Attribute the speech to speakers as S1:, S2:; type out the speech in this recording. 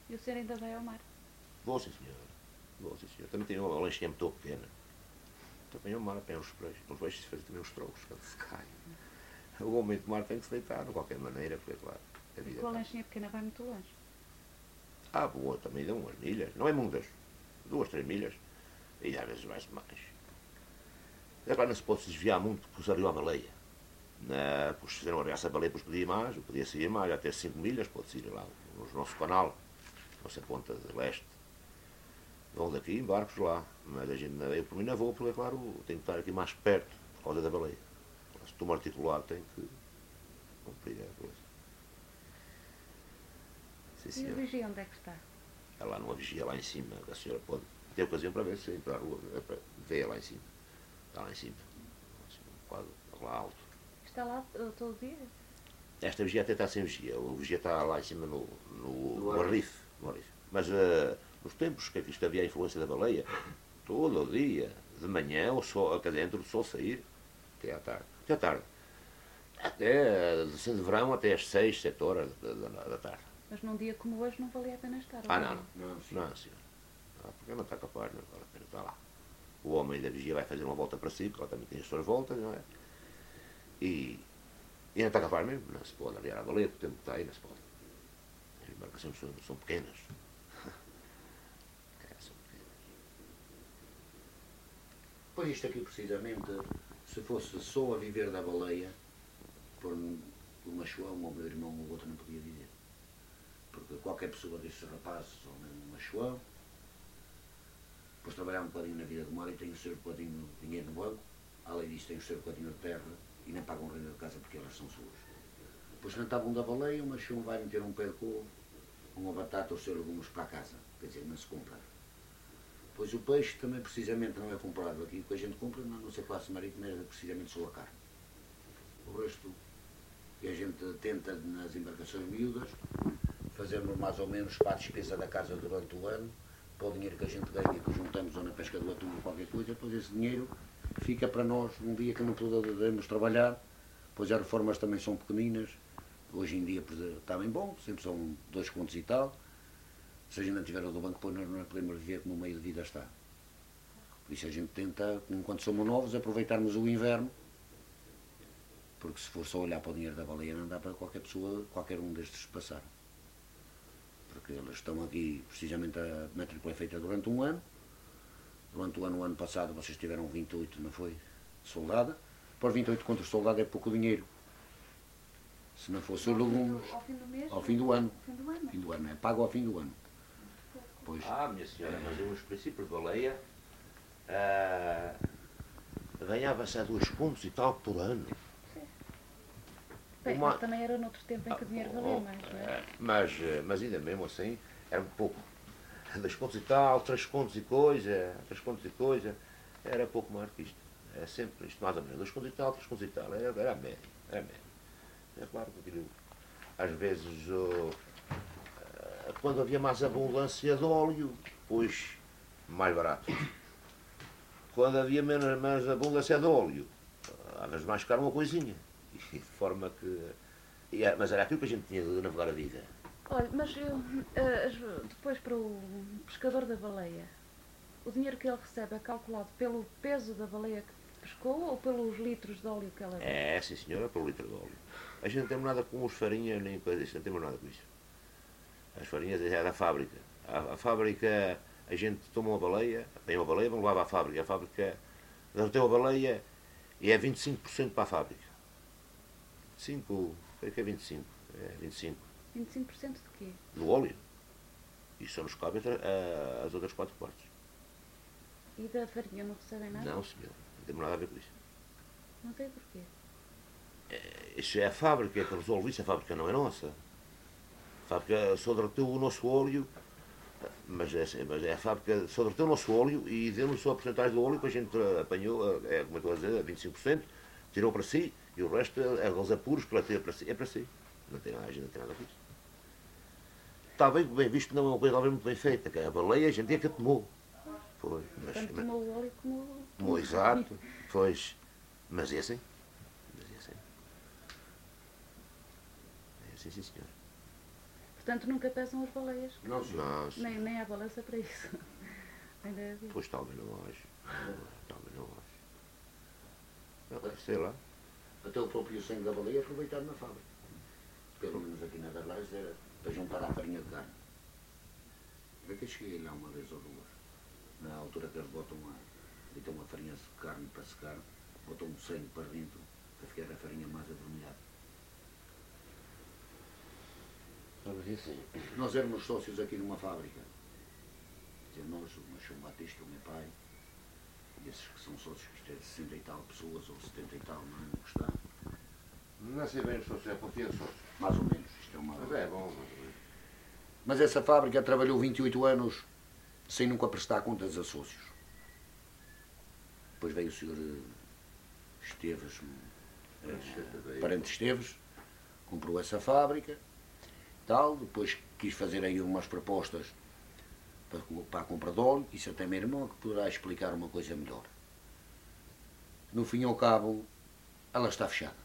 S1: E o senhor ainda vai ao mar?
S2: Vou sim, senhor. Vou sim, senhor. Também tenho uma lanchinha muito pequena. Também ao mar, apanhar os peixes. Os peixes fazem também os trocos quando se cai. O homem de mar tem que se deitar, de qualquer maneira, porque, claro, a
S1: E
S2: vida
S1: com a
S2: está.
S1: lanchinha pequena vai muito longe.
S2: Ah, boa, também dão umas milhas. Não é muitas. 2, 3 milhas. E às vezes vai-se mais. Agora não se pode se desviar muito, porque saiu a baleia. Pois fizeram a reaça a baleia, depois podia ir mais, podia sair mais, até 5 milhas, pode-se ir lá no nosso canal, nossa ponta de leste. Vão daqui em barcos lá, mas a gente, eu por mim não vou, porque é claro, tenho que estar aqui mais perto, por causa da baleia. Se estou articular, tenho que cumprir a coisa. Sim,
S1: E o
S2: senhor.
S1: vigia onde é que está?
S2: É lá numa vigia lá em cima, a senhora pode ter ocasião para ver se entrar a rua, vê lá em cima. Está lá em cima, um quadro lá alto.
S1: Está lá todo dia?
S2: Esta vigia até está sem vigia, o vigia está lá em cima no Arrife. Mas nos tempos que isto havia a influência da baleia, todo o dia, de manhã, o sol, quer dizer, entre o sol sair, até à tarde. Até à tarde. Até de verão até às 6, 7 horas da tarde.
S1: Mas num dia como hoje não valia a pena estar.
S2: Ah,
S1: ou
S2: não, não, senhor. Porque não está capaz, não vale a pena estar lá. O homem da vigia vai fazer uma volta para si, porque ela também tem as suas voltas, não é? E não está capaz mesmo, não se pode aliar a baleia, porque o tempo que está aí, não se pode. As embarcações são pequenas. São pequenas.
S3: Pois isto aqui precisamente, se fosse só a viver da baleia, por um machoão, ou o meu irmão ou o outro não podia dizer. Porque qualquer pessoa destes rapazes, ou mesmo um machoão, depois trabalhar um bocadinho na vida do mar e tem o seu bocadinho de dinheiro no banco, além disso tem o seu bocadinho de terra e nem pagam renda de casa porque elas são suas. Depois não estavam da baleia, o machoão vai meter um pé de couve, uma batata ou seus legumes para a casa, quer dizer, não se compra. Pois o peixe também precisamente não é comprado aqui, o que a gente compra na nossa classe marítima é precisamente só a carne. O resto, que a gente tenta nas embarcações miúdas, fazermos mais ou menos para a despesa da casa durante o ano, para o dinheiro que a gente ganha, que juntamos ou na pesca do atum ou qualquer coisa, depois esse dinheiro fica para nós um dia que não podemos trabalhar, pois as reformas também são pequeninas, hoje em dia está bem bom, sempre são 2 contos e tal, se a gente não tiver o do banco, pois nós não podemos viver como o meio de vida está. Por isso a gente tenta, enquanto somos novos, aproveitarmos o inverno, porque se for só olhar para o dinheiro da baleia não dá para qualquer pessoa, qualquer um destes passar. Porque eles estão aqui, precisamente a matrícula é feita durante um ano. Durante o ano passado vocês tiveram 28, não foi? Soldada. Por 28 contra o soldado é pouco dinheiro. Se não fosse o legumes,
S1: ao fim do mês?
S3: ao fim do ano.
S1: Ao fim do ano.
S3: Fim do ano, é pago ao fim do ano. Pois.
S2: Ah, minha senhora, mas eu nos princípios de baleia ganhava-se a 2 contos e tal por ano.
S1: Bem, mas também era noutro tempo em que o dinheiro valia mais, não é?
S2: Mas ainda mesmo assim, era um pouco. 2 contos e tal, 3 contos e coisa, 3 contos e coisa, era pouco mais que isto. É sempre isto, mais ou menos. 2 contos e tal, 3 contos e tal. Era a média. Era a média. É claro que aquilo, às vezes, quando havia mais abundância de óleo, pois mais barato. Quando havia menos abundância de óleo, às vezes mais caro uma coisinha. E de forma que. Mas era aquilo que a gente tinha de navegar a vida.
S1: Olha, mas depois para o pescador da baleia, o dinheiro que ele recebe é calculado pelo peso da baleia que pescou ou pelos litros de óleo que ela deu?
S2: É, sim senhora, pelo litro de óleo. A gente não tem nada com os farinhas nem coisa disso, não temos nada com isso. As farinhas é da fábrica. A fábrica, a gente toma uma baleia, tem uma baleia, vamos levar à fábrica. A fábrica tem uma baleia e é 25% para a fábrica. 5, creio que é 25. É 25.
S1: 25% de quê?
S2: Do óleo. E só nos cabe as outras 4 partes.
S1: E da farinha não recebem nada?
S2: Não, senhor. Não temos nada a ver com isso.
S1: Não sei porquê.
S2: Isso é a fábrica que resolve isso, a fábrica não é nossa. A fábrica só derreteu o nosso óleo, mas é a fábrica só derreteu o nosso óleo e deu-nos só a porcentagem do óleo que a gente apanhou, como eu estou a dizer, 25%, tirou para si e o resto é os apuros que ela tira para si, é para si. Não tem nada, a gente não tem nada com isso. Está bem visto, não é uma coisa talvez muito bem feita, que a baleia a gente é que a tomou. Foi,
S1: Portanto, tomou o óleo como...
S2: tomou exato, pois, mas é assim. Mas é assim. É assim, sim senhor.
S1: Portanto, nunca pesam as baleias.
S3: Não, senhor.
S2: Não, senhor.
S1: Nem há balança para isso. Ainda é vida.
S2: Pois talvez não acho. Talvez não acho. Não, sei lá.
S3: Até o próprio sangue da baleia é aproveitado na fábrica. Pelo menos aqui na Darlais era para juntar à farinha de carne. Eu que cheguei lá uma vez ou duas. Na altura que eles botam uma farinha de carne para secar, botam um sangue para dentro para ficar a farinha mais avermelhada. Nós éramos sócios aqui numa fábrica. Quer dizer, nós, o Machão Batista, o meu pai, e esses que são sócios, que isto é 60 e tal pessoas, ou 70 e tal, não é? Que está.
S2: Não sei bem, sócio, é porque é sócio.
S3: Mais ou menos, isto é uma...
S2: Mas é bom.
S3: Mas essa fábrica trabalhou 28 anos sem nunca prestar contas a sócios. Depois veio o senhor Esteves, parente Esteves, comprou essa fábrica, tal, depois quis fazer aí umas propostas para a compra de óleo, isso até meu irmão que poderá explicar uma coisa melhor. No fim e ao cabo, ela está fechada.